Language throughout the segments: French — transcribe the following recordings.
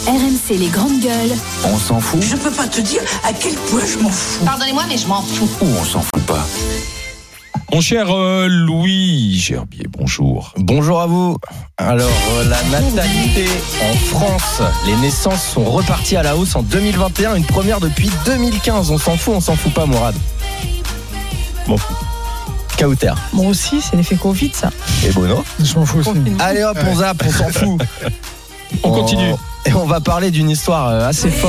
RMC les grandes gueules. On s'en fout. Je peux pas te dire à quel point je m'en fous. Pardonnez-moi, mais je m'en fous. Ou on s'en fout pas. Mon cher Louis Gerbier, bonjour. Bonjour à vous. Alors, la natalité en France, les naissances sont reparties à la hausse en 2021, une première depuis 2015. On s'en fout pas, Mourad. M'en fous. Kauter. Moi aussi, c'est l'effet Covid, ça. Et Bono. Je m'en fous aussi. Allez hop, on zappe, on s'en fout. On continue. Et on va parler d'une histoire assez folle.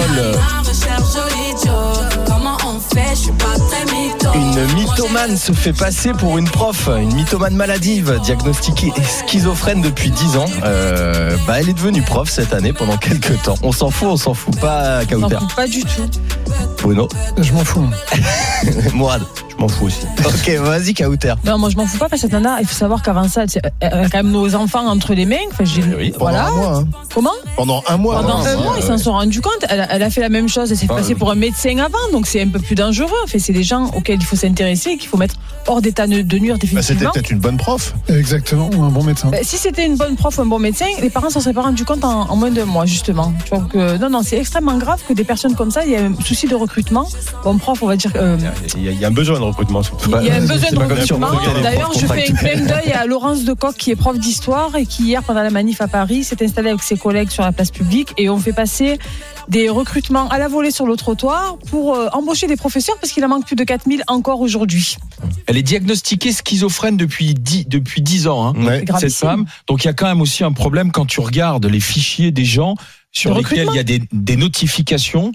Une mythomane se fait passer pour une prof, une mythomane maladive, diagnostiquée schizophrène depuis 10 ans. Elle est devenue prof cette année pendant quelques temps. On s'en fout pas, Je Kauter. m'en fous pas du tout. Bruno. Je m'en fous. Mourad. Je m'en fous aussi. Ok, vas-y, Kauter. Non, moi je m'en fous pas parce que cette nana, il faut savoir qu'avant ça, elle a quand même nos enfants entre les mains. Enfin, voilà. Pendant un mois. Comment ? Pendant un mois. Pendant un mois, ils s'en sont rendus compte. Elle a fait la même chose. Elle s'est passée pour un médecin avant, donc c'est un peu plus dangereux. Enfin, c'est des gens auxquels il faut s'intéresser et qu'il faut mettre hors d'état de nuire définitivement. C'était peut-être une bonne prof. Exactement, ou un bon médecin. Si c'était une bonne prof ou un bon médecin, les parents s'en seraient pas rendus compte en moins d'un mois, justement. Donc, non, c'est extrêmement grave que des personnes comme ça, il y a un souci de recrutement. Bon, prof, on va dire. Il y a un besoin de recrutement. Il y a un besoin de recrutement. D'ailleurs, je fais un contractuels. clin d'œil à Laurence Decoq, qui est prof d'histoire et qui, hier, pendant la manif à Paris, s'est installée avec ses collègues sur la place publique et on fait passer des recrutements à la volée sur le trottoir pour embaucher des professeurs parce qu'il en manque plus de 4000 encore aujourd'hui. Elle est diagnostiquée schizophrène depuis 10 ans, hein, Ouais. C'est gravissime. cette femme. Donc il y a quand même aussi un problème quand tu regardes les fichiers des gens sur Le lesquels il y a des notifications.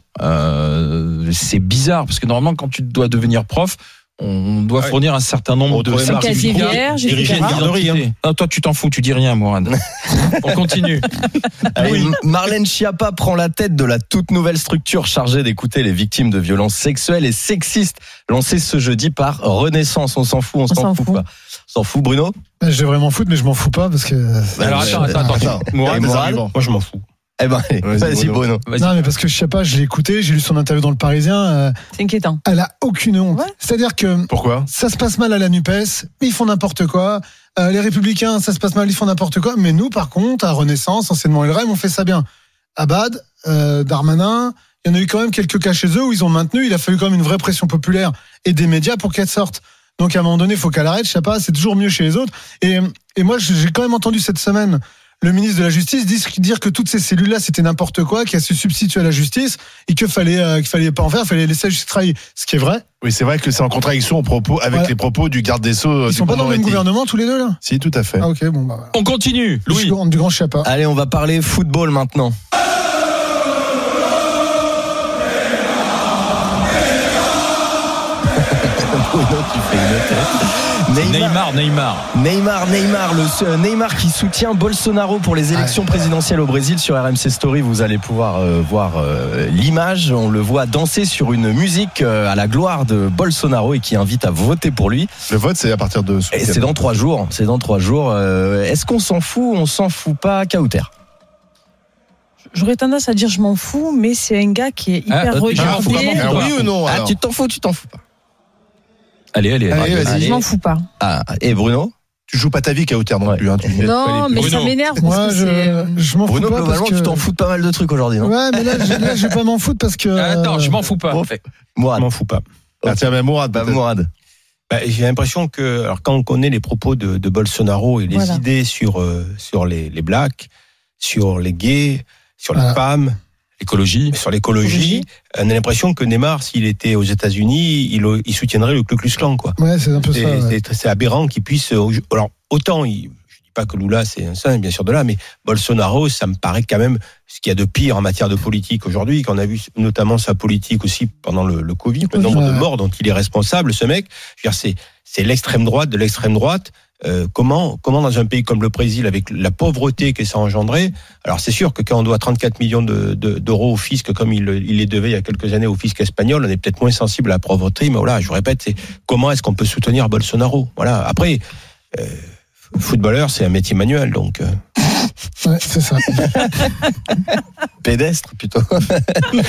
C'est bizarre parce que normalement quand tu dois devenir prof, on doit fournir un certain nombre de Un casier vierge, Dirigé une etc. garderie. Non, toi tu t'en fous, tu dis rien, Mourad. On continue. Allez, Marlène Schiappa prend la tête de la toute nouvelle structure chargée d'écouter les victimes de violences sexuelles et sexistes, lancée ce jeudi par Renaissance. On s'en fout, on s'en fout pas. On s'en fout, Bruno. Je vais vraiment foutre, mais je m'en fous pas parce que. Alors attends. Mourad, Moi, je m'en fous. Eh ben, allez, vas-y, Bruno. Non, mais parce que je sais pas, je l'ai écouté, j'ai lu son interview dans Le Parisien. C'est inquiétant. Elle a aucune honte. Ouais. C'est-à-dire que. Pourquoi ? Ça se passe mal à la NUPES, ils font n'importe quoi. Les Républicains, ça se passe mal, ils font n'importe quoi. Mais nous, par contre, à Renaissance, anciennement LREM, on fait ça bien. Abad, Darmanin, il y en a eu quand même quelques cas chez eux où ils ont maintenu. Il a fallu quand même une vraie pression populaire et des médias pour qu'elle sorte. Donc à un moment donné, il faut qu'elle arrête. Je sais pas, c'est toujours mieux chez les autres. Et moi, j'ai quand même entendu cette semaine le ministre de la Justice dire que toutes ces cellules-là, c'était n'importe quoi, qu'elles se substituent à la justice et qu'il fallait pas en faire, il fallait laisser la justice travailler. Ce qui est vrai. Oui, c'est vrai que c'est en contradiction avec les propos du garde des Sceaux. Ils sont pas dans le même gouvernement tous les deux là. Si, tout à fait. Ah ok, bon bah. On continue, Louis. Du grand Schiappa. Allez, on va parler football maintenant. Bruno, tu fais une tête. Neymar qui soutient Bolsonaro pour les élections présidentielles au Brésil. Sur RMC Story, vous allez pouvoir voir l'image. On le voit danser sur une musique à la gloire de Bolsonaro et qui invite à voter pour lui. Le vote, c'est à partir de. Et c'est dans 3 jours. Est-ce qu'on s'en fout? On s'en fout pas, Kauter? J'aurais tendance à dire je m'en fous, mais c'est un gars qui est hyper regardé. Oui ou non alors Tu t'en fous pas. Allez, vas-y. Je m'en fous pas. Et Bruno? Tu joues pas ta vie, Kauter, non plus. Hein, Non, mais Bruno. ça m'énerve. Moi, Parce que je m'en fous Bruno, pas parce globalement, que. tu t'en fous de pas mal de trucs aujourd'hui, non? Ouais, mais là, je vais pas m'en foutre parce que. Attends, je m'en fous pas. Mourad. Je m'en fous pas. Ah, tiens, mais Mourad, peut-être. Mourad. J'ai l'impression que, alors quand on connaît les propos de Bolsonaro et les Voilà. idées sur les blacks, sur les gays, sur les femmes, Écologie. sur l'écologie, on a l'impression que Neymar, s'il était aux États-Unis, il soutiendrait le Ku Klux Klan, quoi. Ouais, c'est un peu ça. Ouais. C'est aberrant qu'il puisse. Alors autant, je dis pas que Lula c'est un saint, bien sûr de là, mais Bolsonaro, ça me paraît quand même ce qu'il y a de pire en matière de politique aujourd'hui, qu'on a vu notamment sa politique aussi pendant le Covid, le nombre de morts dont il est responsable, ce mec. Je veux dire, c'est l'extrême droite de l'extrême droite. Comment dans un pays comme le Brésil, avec la pauvreté que ça a engendré, alors c'est sûr que quand on doit 34 millions d'euros au fisc, comme il les devait il y a quelques années au fisc espagnol, on est peut-être moins sensible à la pauvreté, mais voilà, je vous répète, c'est comment est-ce qu'on peut soutenir Bolsonaro? Voilà. Après, footballeur, c'est un métier manuel, donc. Ouais, c'est ça. Pédestre, plutôt.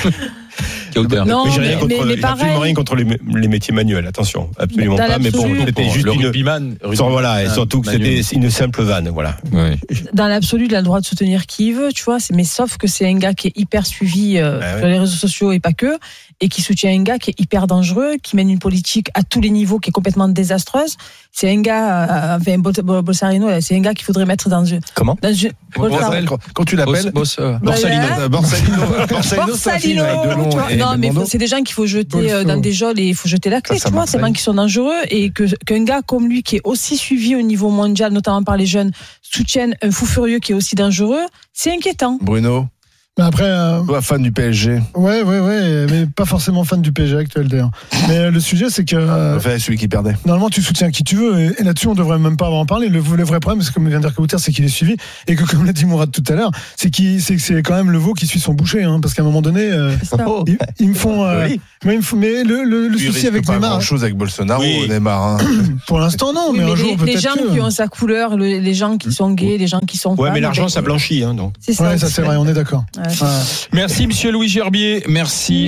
Non, Mais j'ai rien contre, mais pareil. absolument rien contre les métiers manuels. Attention, absolument Dans pas. Mais bon, l'absolu, c'était juste le une. rugbyman. Voilà, et surtout que c'était une simple vanne, voilà. Ouais. Dans l'absolu, il a le droit de soutenir qui il veut, tu vois. Mais sauf que c'est un gars qui est hyper suivi sur les réseaux sociaux et pas que, et qui soutient un gars qui est hyper dangereux, qui mène une politique à tous les niveaux qui est complètement désastreuse. C'est un gars, Bolsonaro, c'est un gars qu'il faudrait mettre dans une. Comment Quand tu l'appelles Borsalino. Borsalino, avec de long Tu vois, et non, mais Belmondo. c'est des gens qu'il faut jeter dans des geôles et il faut jeter la clé, Ça, tu vois. C'est des gens qui sont dangereux et qu'un gars comme lui, qui est aussi suivi au niveau mondial, notamment par les jeunes, soutienne un fou furieux qui est aussi dangereux, c'est inquiétant. Bruno, Mais après, toi, fan du PSG. ouais, mais pas forcément fan du PSG actuel d'ailleurs. Mais le sujet, c'est que Enfin, celui qui perdait. normalement, tu soutiens qui tu veux, et là-dessus, on devrait même pas en parler. Le vrai problème, c'est comme vient de dire Kauter, c'est qu'il est suivi, et que comme l'a dit Mourad tout à l'heure, c'est que c'est quand même le veau qui suit son boucher, hein, parce qu'à un moment donné, C'est ça. ils me font. Mais le Tu souci risques avec pas Neymar, grand-chose avec Bolsonaro, Oui. Neymar. Hein. pour l'instant, non, Oui, mais un mais jour, les peut-être gens que. qui ont sa couleur, les gens qui sont gays, les gens qui sont Ouais, femmes, mais l'argent, ben, ça blanchit, hein, donc. c'est ça. Ouais, ça aussi. c'est vrai, on est d'accord. Ouais. Ouais. Merci, monsieur Louis Gerbier. Merci.